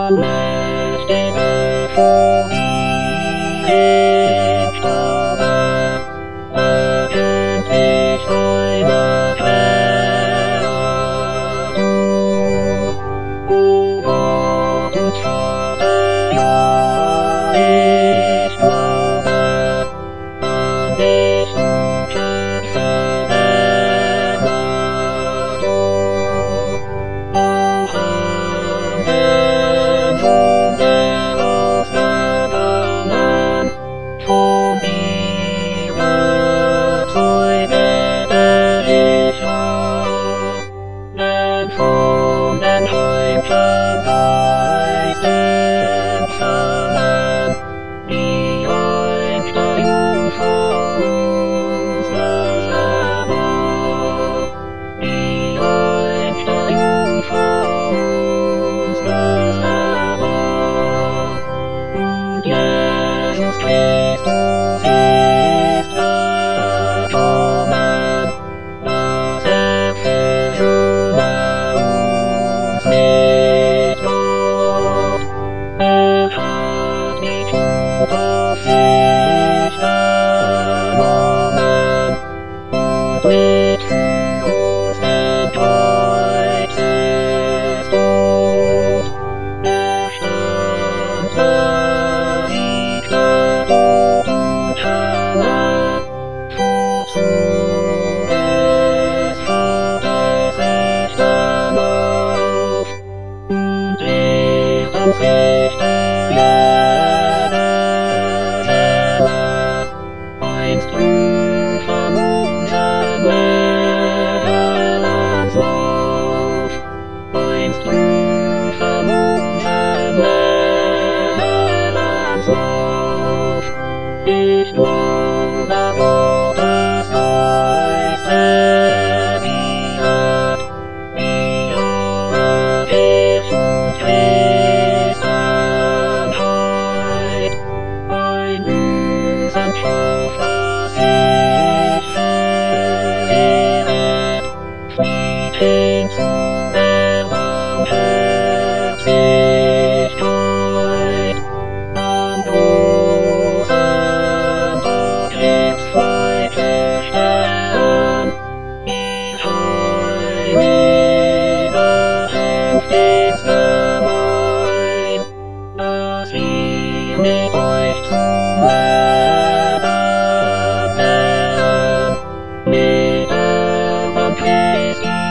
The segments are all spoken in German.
mächtige Furie im Staube, öffentlich deine Quelle. O Gott und Vater, ja, ich glaube an dich und kämpfe immer du. Auch an den Sohn der Auserwählten, von ihrer Zeuge ich ab, denn von den Häuptern Geist empfangen, die euch der Jungfrau unseres Erbarm, die euch der Jungfrau unseres Erbarm. Und Jesus Christus ist gekommen, dass versöhne uns mit Gott. Hat die Tod auf sich genommen und litt für uns den Kreuzestod. Stand besiegte Tod und Hölle, vollzog des Vaters Rechten auf und lehrt ans rechte Erde einst prüfen unseren Lebenslauf, einst prüfen unseren Lebenslauf. Ich glaube, Gottes Geist regiert, wie eure Ich und Christenheit, ein Wissenschaft, das sich verehret, flieht hin zu der Barmherzigkeit. Am Rosentag gibt's freundliche Stern, ihr heilige Hänftiges gemein, dass wir mit euch zum Leben werden, mit Erben Christi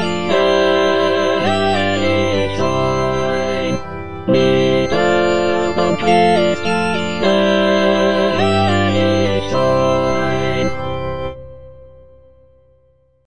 herrlich sein, mit Erben Christi